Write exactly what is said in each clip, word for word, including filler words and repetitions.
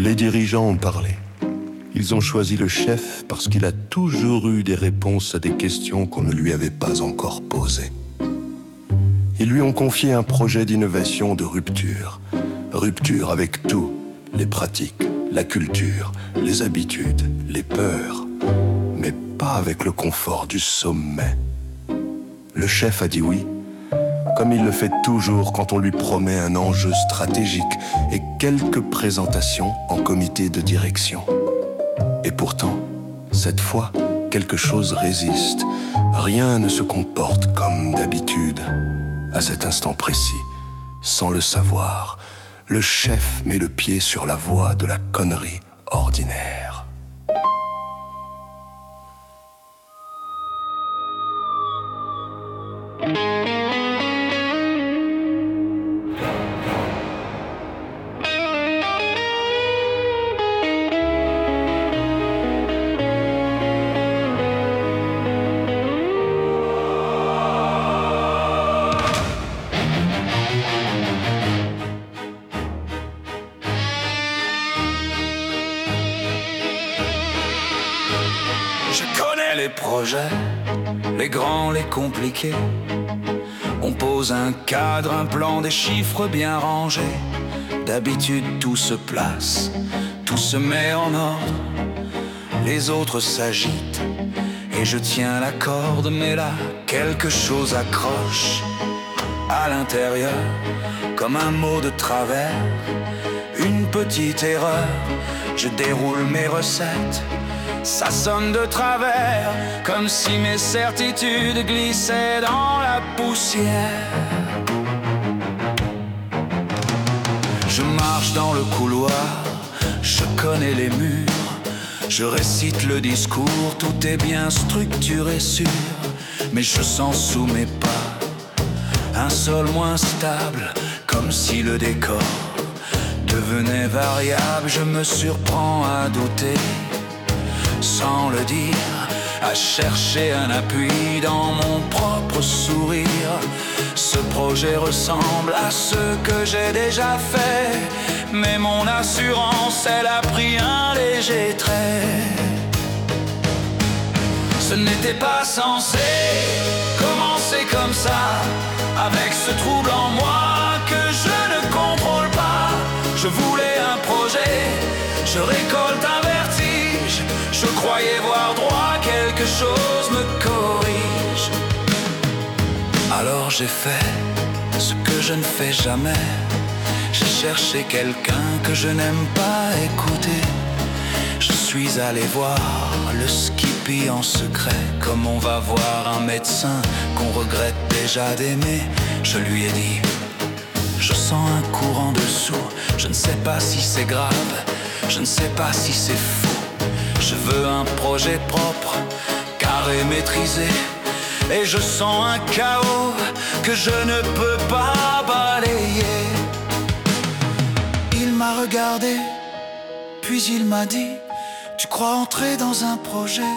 Les dirigeants ont parlé. Ils ont choisi le chef parce qu'il a toujours eu des réponses à des questions qu'on ne lui avait pas encore posées. Ils lui ont confié un projet d'innovation de rupture. Rupture avec tout, les pratiques, la culture, les habitudes, les peurs, mais pas avec le confort du sommet. Le chef a dit oui, comme il le fait toujours quand on lui promet un enjeu stratégique et quelques présentations en comité de direction. Et pourtant, cette fois, quelque chose résiste. Rien ne se comporte comme d'habitude. À cet instant précis, sans le savoir, le chef met le pied sur la voie de la connerie ordinaire. Les projets, les grands, les compliqués. On pose un cadre, un plan, des chiffres bien rangés. D'habitude tout se place, tout se met en ordre. Les autres s'agitent et je tiens la corde. Mais là, quelque chose accroche à l'intérieur, comme un mot de travers, une petite erreur. Je déroule mes recettes, ça sonne de travers, comme si mes certitudes glissaient dans la poussière. Je marche dans le couloir, je connais les murs, je récite le discours, tout est bien structuré, sûr. Mais je sens sous mes pas un sol moins stable, comme si le décor devenait variable. Je me surprends à douter, sans le dire, à chercher un appui dans mon propre sourire. Ce projet ressemble à ceux que j'ai déjà fait, mais mon assurance, elle a pris un léger trait. Ce n'était pas censé commencer comme ça, avec ce trouble en moi que je ne contrôle pas. Je voulais un projet, je récolte un vertige. Je croyais voir droit, quelque chose me corrige. Alors j'ai fait ce que je ne fais jamais. J'ai cherché quelqu'un que je n'aime pas écouter. Je suis allé voir le Skippy en secret, comme on va voir un médecin qu'on regrette déjà d'aimer. Je lui ai dit, je sens un courant dessous. Je ne sais pas si c'est grave, je ne sais pas si c'est fou. Je veux un projet propre, carré, maîtrisé. Et je sens un chaos que je ne peux pas balayer. Il m'a regardé, puis il m'a dit, tu crois entrer dans un projet,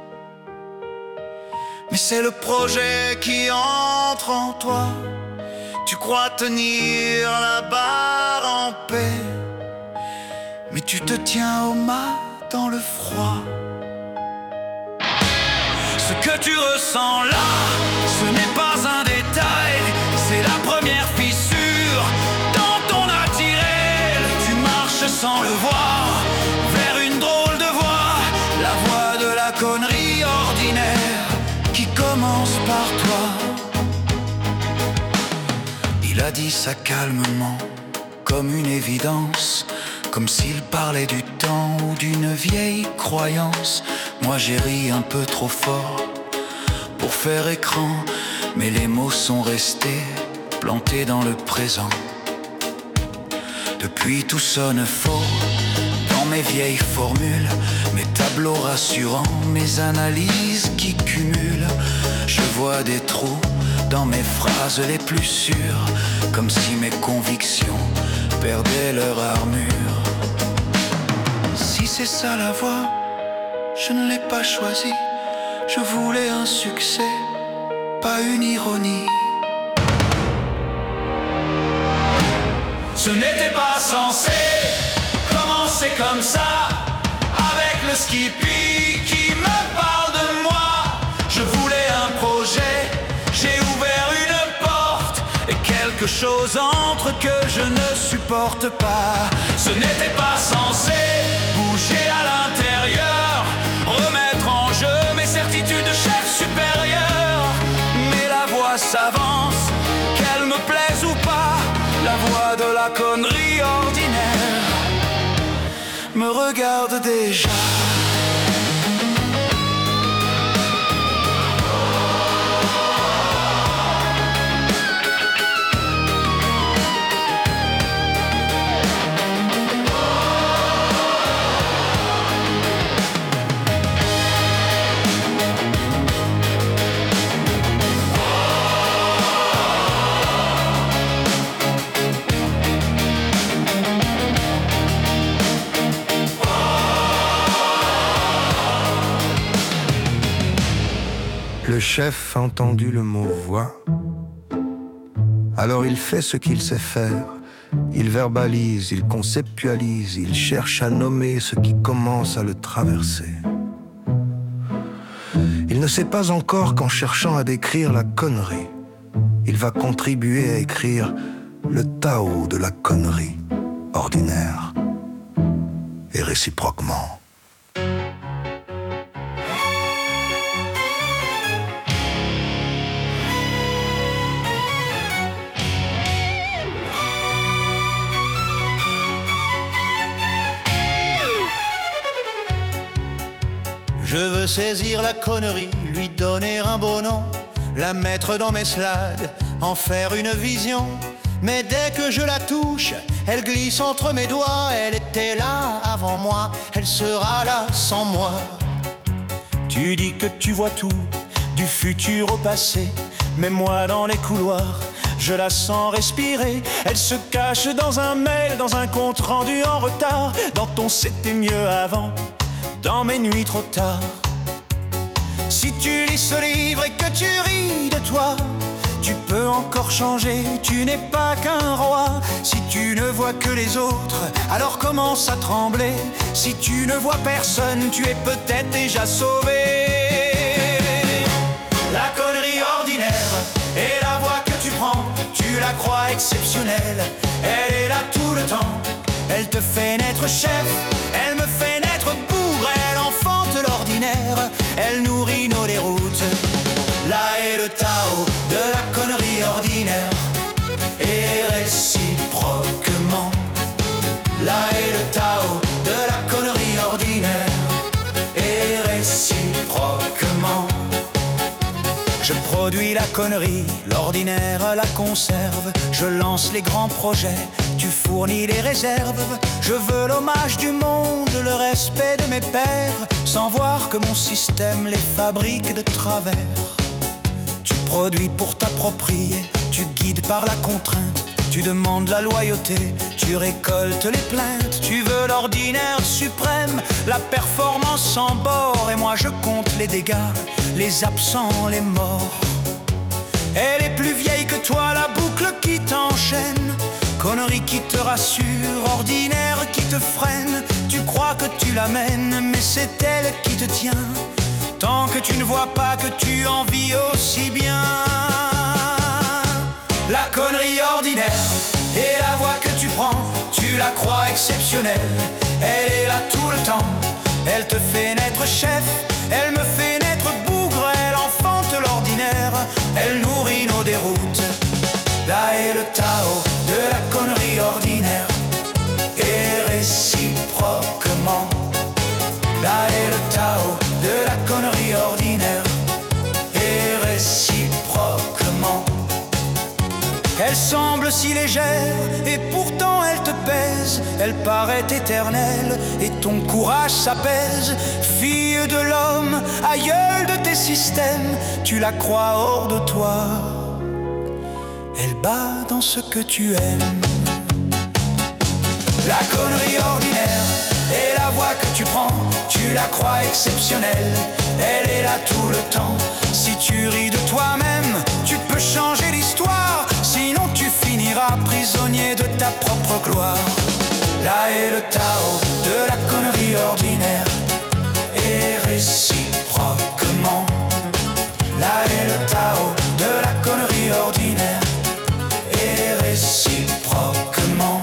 mais c'est le projet qui entre en toi. Tu crois tenir la barre en paix, mais tu te tiens au mât dans le froid. Ce que tu ressens là, ce n'est pas un détail, c'est la première fissure dans ton naturel. Tu marches sans le voir, vers une drôle de voie, la voie de la connerie ordinaire qui commence par toi. Il a dit ça calmement, comme une évidence, comme s'il parlait du temps ou d'une vieille croyance. Moi j'ai ri un peu trop fort pour faire écran, mais les mots sont restés plantés dans le présent. Depuis tout sonne faux dans mes vieilles formules, mes tableaux rassurants, mes analyses qui cumulent. Je vois des trous dans mes phrases les plus sûres, comme si mes convictions perdaient leur armure. Si c'est ça la voie, je ne l'ai pas choisi. Je voulais un succès, pas une ironie. Ce n'était pas censé commencer commencer comme ça, avec le skippy qui me parle de moi. Je voulais un projet, j'ai ouvert une porte, et quelque chose entre que je ne supporte pas. Ce n'était pas censé bouger à l'intérieur, remettre en jeu mes certitudes de chef supérieur. Mais la voix s'avance, qu'elle me plaise ou pas, la voix de la connerie ordinaire me regarde déjà. Le chef a entendu le mot voix. Alors il fait ce qu'il sait faire. Il verbalise, il conceptualise, il cherche à nommer ce qui commence à le traverser. Il ne sait pas encore qu'en cherchant à décrire la connerie, il va contribuer à écrire le Tao de la connerie ordinaire. Et réciproquement. Je veux saisir la connerie, lui donner un beau nom, la mettre dans mes slides, en faire une vision. Mais dès que je la touche, elle glisse entre mes doigts. Elle était là avant moi, elle sera là sans moi. Tu dis que tu vois tout, du futur au passé, mais moi dans les couloirs, je la sens respirer. Elle se cache dans un mail, dans un compte rendu en retard, dans ton c'était mieux avant, dans mes nuits trop tard. Si tu lis ce livre et que tu ris de toi, tu peux encore changer, tu n'es pas qu'un roi. Si tu ne vois que les autres, alors commence à trembler. Si tu ne vois personne, tu es peut-être déjà sauvé. La connerie ordinaire est la voie que tu prends, tu la crois exceptionnelle, elle est là tout le temps. Elle te fait naître chef, elle me fait naître bougre, elle enfante l'ordinaire, elle nourrit nos déroutes. Là est le Tao de la connerie ordinaire, et réciproquement. Là est le Tao de la connerie ordinaire, et réciproquement. Je produis la connerie, l'ordinaire la conserve. Je lance les grands projets, tu fournis les réserves. Je veux l'hommage du monde, le respect de mes pairs, sans voir que mon système les fabrique de travers. Tu produis pour t'approprier, tu guides par la contrainte, tu demandes la loyauté, tu récoltes les plaintes. Tu veux l'ordinaire suprême, la performance sans bord, et moi je compte les dégâts, les absents, les morts. Elle est plus vieille que toi, la boucle qui t'enchaîne, connerie qui te rassure, ordinaire qui te freine. Tu crois que tu l'amènes, mais c'est elle qui te tient, tant que tu ne vois pas que tu en vis aussi bien. La connerie ordinaire est la voie que tu prends, tu la crois exceptionnelle, elle est là tout le temps. Elle te fait naître chef, elle me fait naître bougre, elle enfante l'ordinaire, elle nourrit nos déroutes. Là est le Tao de la connerie ordinaire, et réciproquement. Là est le Tao de la connerie ordinaire, et réciproquement. Elle semble si légère, et pourtant elle te pèse. Elle paraît éternelle, et ton courage s'apaise. Fille de l'homme, aïeul de tes systèmes, tu la crois hors de toi, elle bat dans ce que tu aimes. La connerie ordinaire est la voie que tu prends, tu la crois exceptionnelle, elle est là tout le temps. Si tu ris de toi-même, tu peux changer l'histoire, sinon tu finiras prisonnier de ta propre gloire. Là est le Tao de connerie ordinaire. Et réciproquement, là est le Tao de la connerie ordinaire. Et réciproquement.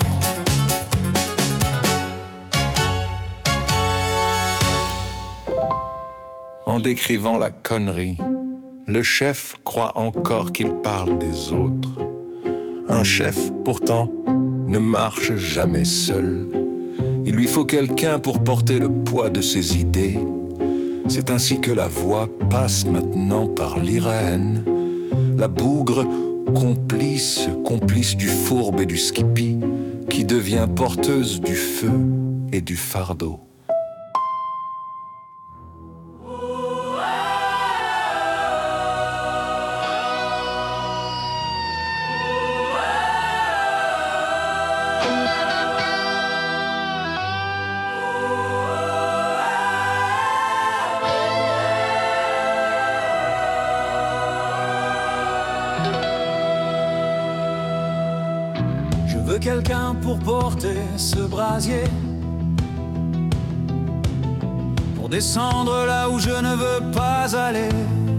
En décrivant la connerie, le chef croit encore qu'il parle des autres. Un chef, pourtant, ne marche jamais seul. Il lui faut quelqu'un pour porter le poids de ses idées. C'est ainsi que la voix passe maintenant par l'Irène, la bougre complice, complice du fourbe et du skippy, qui devient porteuse du feu et du fardeau. Je veux quelqu'un pour porter ce brasier, pour descendre là où je ne veux pas aller.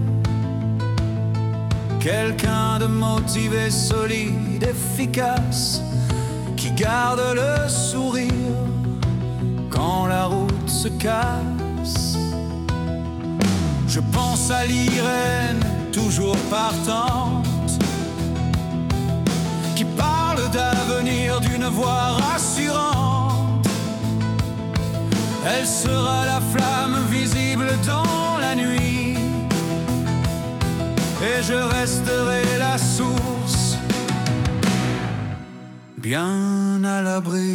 Quelqu'un de motivé, solide, efficace, qui garde le sourire quand la route se casse. Je pense à l'Irène, toujours partante, qui parle d'avenir d'une voix rassurante. Elle sera la flamme visible dans la nuit, et je resterai la source, bien à l'abri.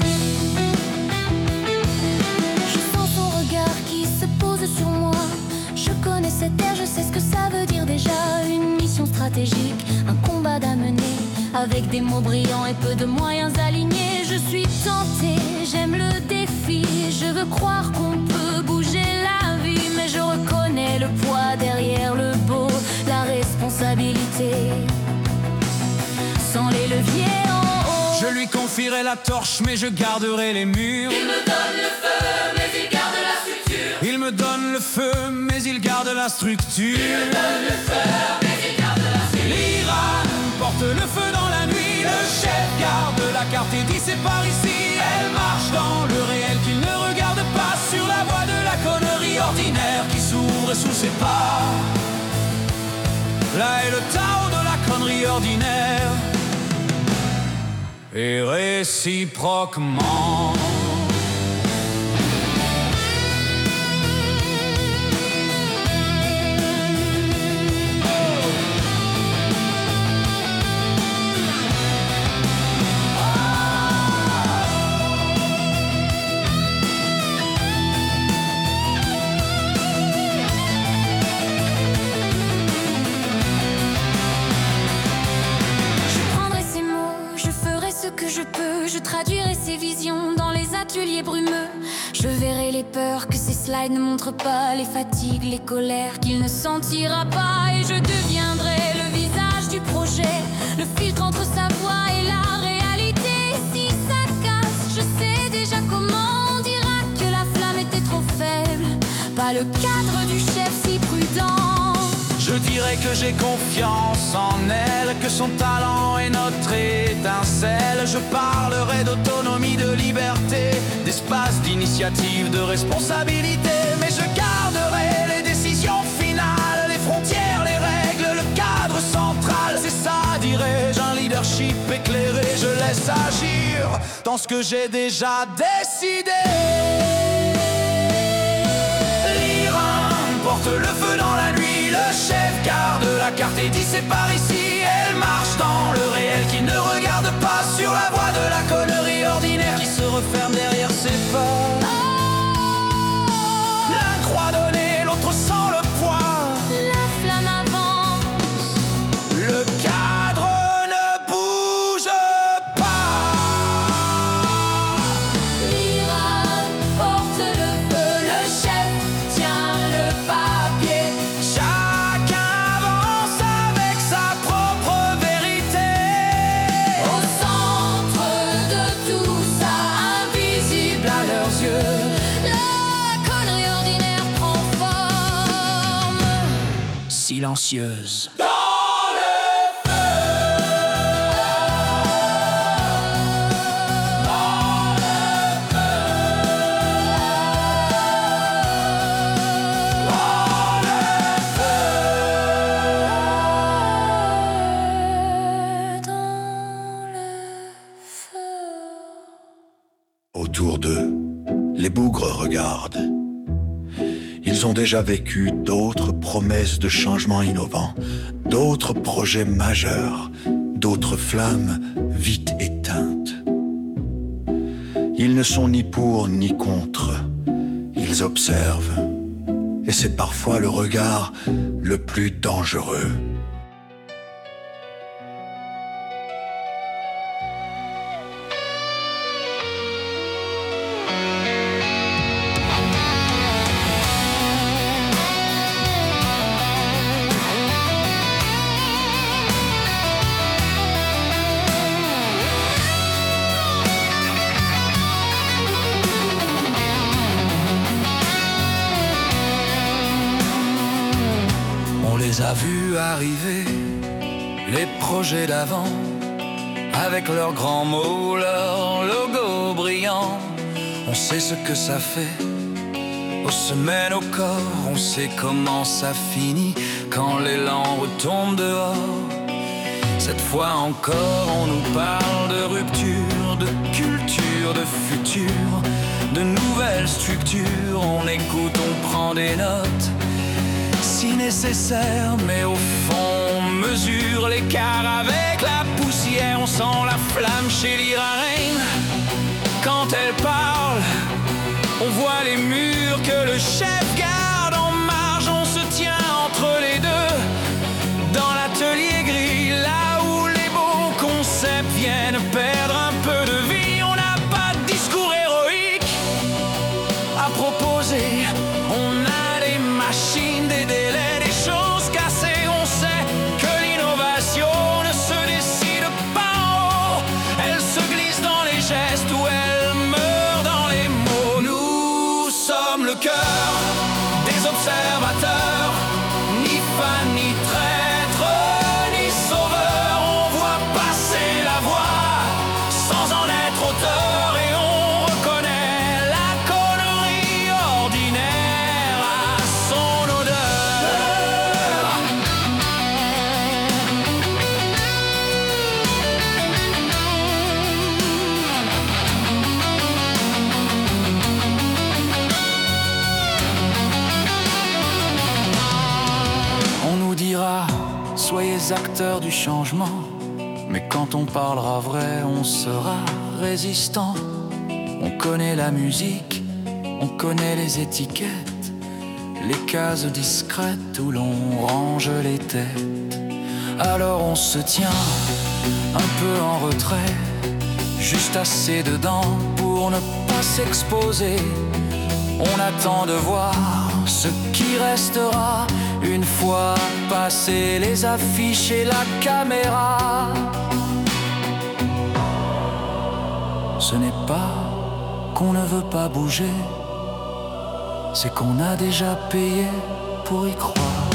Je sens son regard qui se pose sur moi. Je connais cette terre, je sais ce que ça veut dire déjà. Une mission stratégique, un combat d'amener, avec des mots brillants et peu de moyens alignés. Je suis tentée, j'aime le défi. Je veux croire qu'on peut bouger la vie, mais je reconnais le poids derrière le beau, la responsabilité. Sans les leviers en haut, je lui confierai la torche, mais je garderai les murs. Il me donne le feu, mais il garde la structure. Il me donne le feu, mais il garde la structure. Il me donne le feu, mais il garde la structure. L'Iran porte le feu dans la nuit. Le chef garde la carte et dit c'est par ici. Elle marche dans le réel qu'il ne regarde pas, sur la voie de la connerie ordinaire qui s'ouvre sous ses pas. Là est le Tao de la connerie ordinaire. Et réciproquement. Que je peux, je traduirai ces visions dans les ateliers brumeux. Je verrai les peurs que ces slides ne montrent pas, les fatigues, les colères qu'il ne sentira pas. Et je deviendrai le visage du projet, le filtre entre sa voix et la réalité. Si ça casse, je sais déjà comment on dira que la flamme était trop faible, pas le cadre du chef si prudent. Je dirais que j'ai confiance en elle, que son talent est notre étincelle. Je parlerai d'autonomie, de liberté, d'espace, d'initiative, de responsabilité. Mais je garderai les décisions finales, les frontières, les règles, le cadre central. C'est ça, dirais-je, un leadership éclairé. Je laisse agir dans ce que j'ai déjà décidé. L'Iran porte le feu dans la nuit. Le chef garde la carte et dit c'est par ici. Elle marche dans le réel qui ne regarde pas, sur la voie de la connerie ordinaire qui se referme derrière ses pas. L'un croit donner, l'autre sent le poids. La flamme avance, le cadre ne bouge pas. l'Iran porte le feu, le chef tient le papier. Chacun avance avec sa propre vérité. silencieuse. Autour d'eux, les bougres regardent. Ils ont déjà vécu d'autres promesses de changements innovants, d'autres projets majeurs, d'autres flammes vite éteintes. Ils ne sont ni pour ni contre, ils observent. Et c'est parfois le regard le plus dangereux. A vu arriver les projets d'avant, avec leurs grands mots, leurs logos brillants. On sait ce que ça fait aux semaines, au corps. On sait comment ça finit quand l'élan retombe dehors. Cette fois encore on nous parle de rupture, de culture, de futur, de nouvelles structures. On écoute, on prend des notes si nécessaire, mais au fond on mesure l'écart avec la poussière. On sent la flamme chez l'Ira Reine quand elle parle. On voit les murs que le chef garde en marge. On se tient entre les deux dans l'atelier gris, là où les beaux concepts viennent perdre un peu de vie. On n'a pas de discours héroïque à proposer. On a des machines, des délais, des choses cassées. On sait que l'innovation ne se décide pas en haut. Elle se glisse dans les gestes ou elle meurt dans les mots. Nous sommes le cœur des observateurs, ni fans, ni traîtres, ni sauveurs. On voit passer la voie sans en être auteur, et on reconnaît la connerie ordinaire à son odeur. On nous dira, soyez acteurs du changement, mais quand on parlera vrai, on sera résistant. On connaît la musique, on connaît les étiquettes, les cases discrètes où l'on range les têtes. Alors on se tient un peu en retrait, juste assez dedans pour ne pas s'exposer. On attend de voir ce qui restera une fois passées les affiches et la caméra. Ce n'est pas qu'on ne veut pas bouger, c'est qu'on a déjà payé pour y croire.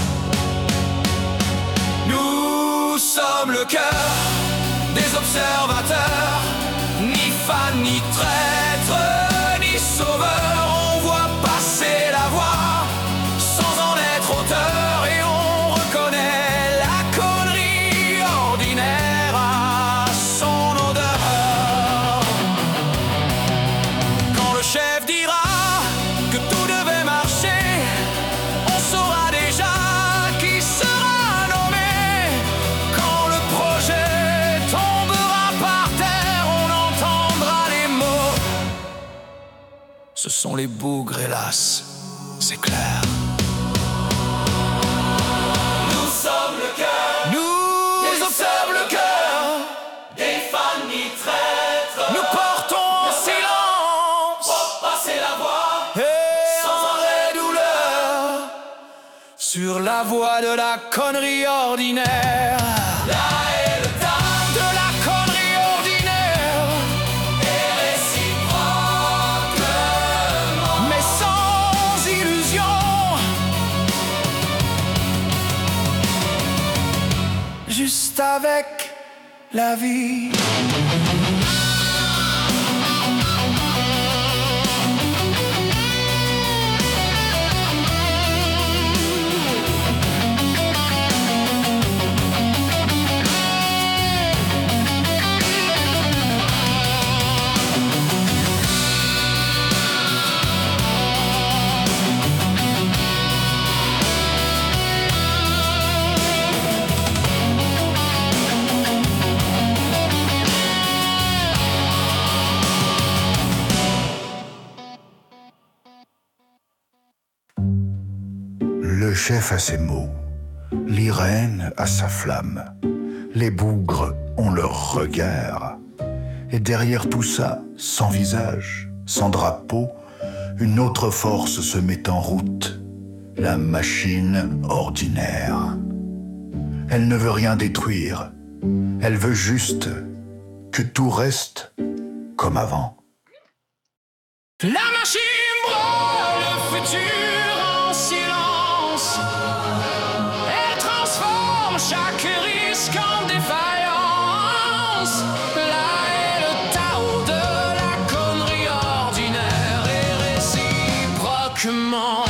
Nous sommes le cœur des observateurs, ni fans, ni traîtres, ni sauveurs. On voit passer la voie sans en être auteur, et on reconnaît la connerie ordinaire à son odeur. Quand le chef dira que tout devait marcher, on saura déjà qui sera nommé. Quand le projet tombera par terre, on entendra les mots. Ce sont les bougres, hélas, c'est clair. Nous sommes le cœur, Nous sommes le cœur, des fans ni traîtres. nous portons en silence Pour passer la voie et sans en arrêt douleur sur la voie de la connerie ordinaire. Là est le temps De la connerie ordinaire, et réciproquement. mais sans illusion. la vie. Le chef a ses mots, l'Irène a sa flamme, les bougres ont leur regard. Et derrière tout ça, sans visage, sans drapeau, une autre force se met en route, la machine ordinaire. Elle ne veut rien détruire, elle veut juste que tout reste comme avant. La machine broie le futur en silence. Elle transforme chaque risque en défaillance. Là est le Tao de la connerie ordinaire et réciproquement.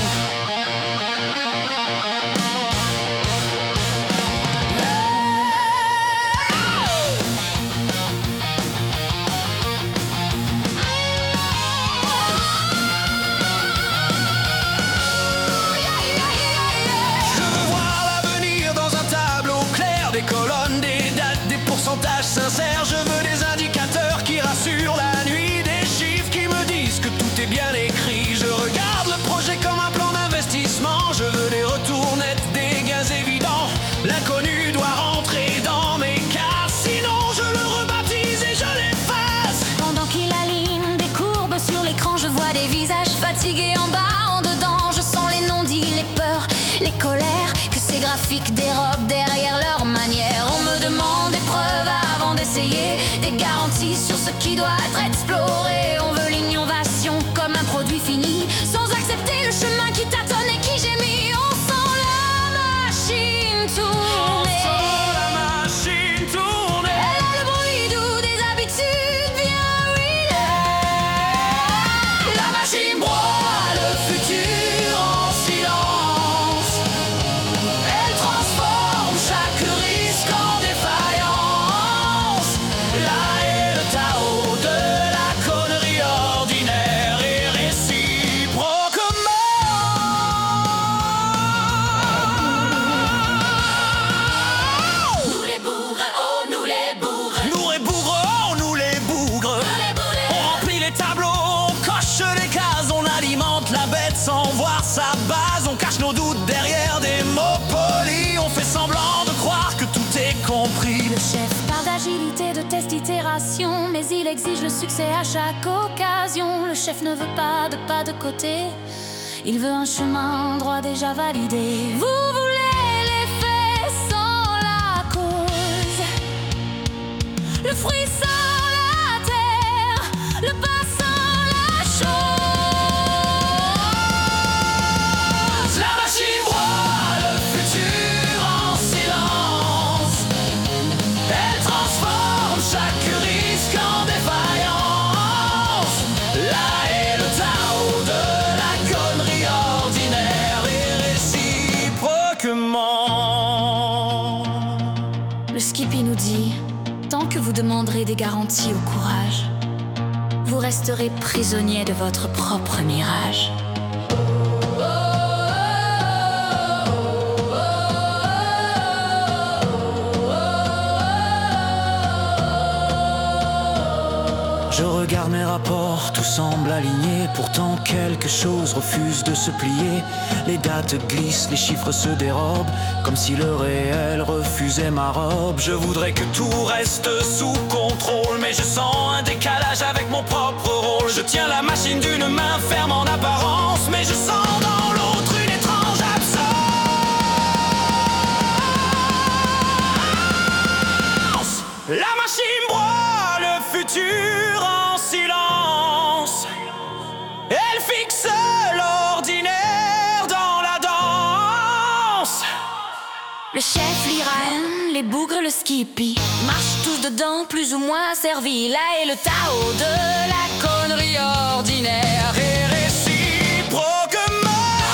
Sincère, je veux des indicateurs qui rassurent la nuit, des chiffres qui me disent que tout est bien écrit. Je regarde le projet comme un plan d'investissement. Je veux des retours nets, des gains évidents. L'inconnu doit rentrer dans mes cases, sinon je le rebaptise et je l'efface. Pendant qu'il aligne des courbes sur l'écran, je vois des visages fatigués en bas, en dedans. Je sens les non-dits, les peurs, les colères que ces graphiques dérobent derrière leur manière. On me demande des preuves avant d'essayer, des garanties sur ce qui doit être exploré. On veut l'innovation comme un produit fini, sans accepter le chemin qui tâtonne et qui gémit. On sent la machine tourner. On sent la machine tourner. Elle a le bruit doux des habitudes bien ruinées. La machine broie le futur en silence. Elle transforme chaque risque en défaillance. Là est le Tao de la connerie ordinaire et réciproquement. Nous les bougres, oh nous les bougres. Nous les bougres, oh nous les bougres. On remplit les tableaux, on coche les cases, on alimente la bête sans voir sa base. On cache nos doutes derrière des mots polis. On fait semblant de croire que tout est compris. Le chef parle d'agilité, de test d'itération, mais il exige le succès à chaque occasion. Le chef ne veut pas de pas de côté, il veut un chemin droit déjà validé. Vous voulez l'effet sans la cause, le fruit sans la terre, le pas sans la chose. La machine broie le futur en silence. Elle transforme chaque risque en défaillance. Là est le Tao de la connerie ordinaire et réciproquement. Le Skippy nous dit, tant que vous demanderez des garanties au courage, vous resterez prisonnier de votre propre mirage. Je regarde mes rapports, tout semble aligné. Pourtant quelque chose refuse de se plier. Les dates glissent, les chiffres se dérobent, comme si le réel refusait ma robe. Je voudrais que tout reste sous contrôle, mais je sens un décalage avec mon propre rôle. Je tiens la machine d'une main ferme en apparence, mais je sens dans l'autre une étrange absence. La machine broie le futur en silence. Elle fixe l'ordinaire dans la danse. Le chef, l'Irène, les les bougres, le skippy. Marchent tous dedans, plus ou moins servis. Là est le Tao de la connerie ordinaire et réciproquement.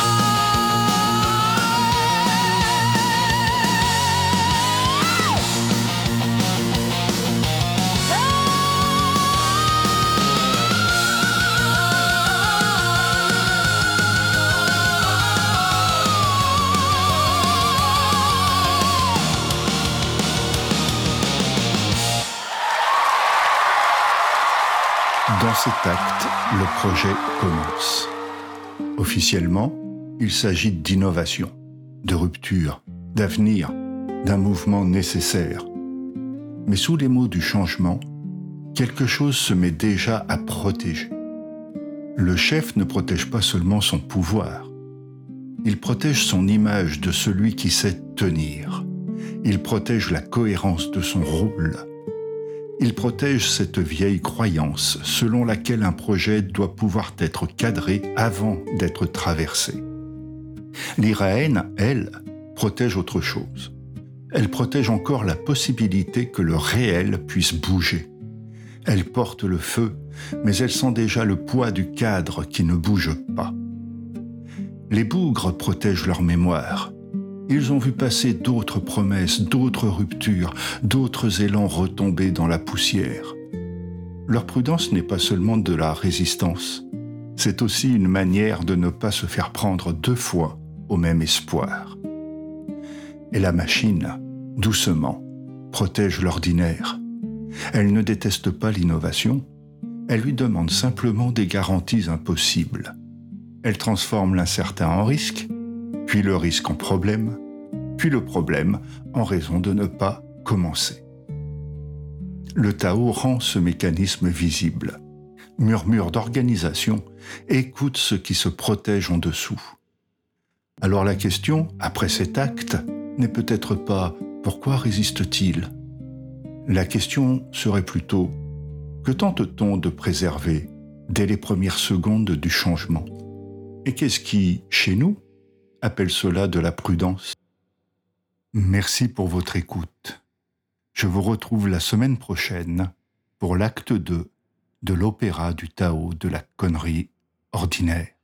Dans cet acte, le projet commence. Officiellement, il s'agit d'innovation, de rupture, d'avenir, d'un mouvement nécessaire. Mais sous les mots du changement, quelque chose se met déjà à protéger. Le chef ne protège pas seulement son pouvoir. Il protège son image de celui qui sait tenir. Il protège la cohérence de son rôle. Il protège cette vieille croyance selon laquelle un projet doit pouvoir être cadré avant d'être traversé. L'Iraëne, elle, protège autre chose. Elle protège encore la possibilité que le réel puisse bouger. Elle porte le feu, mais elle sent déjà le poids du cadre qui ne bouge pas. Les bougres protègent leur mémoire. Ils ont vu passer d'autres promesses, d'autres ruptures, d'autres élans retomber dans la poussière. Leur prudence n'est pas seulement de la résistance, c'est aussi une manière de ne pas se faire prendre deux fois au même espoir. Et la machine, doucement, protège l'ordinaire. Elle ne déteste pas l'innovation, elle lui demande simplement des garanties impossibles. Elle transforme l'incertain en risque, puis le risque en problème, puis le problème en raison de ne pas commencer. Le Tao rend ce mécanisme visible. Murmure d'organisation, écoute ce qui se protège en dessous. Alors la question, après cet acte, n'est peut-être pas « pourquoi résiste-t-il ?» La question serait plutôt « que tente-t-on de préserver dès les premières secondes du changement ?» Et qu'est-ce qui, chez nous, appelle cela de la prudence? Merci pour votre écoute. Je vous retrouve la semaine prochaine pour l'acte deux de l'opéra du Tao de la connerie ordinaire.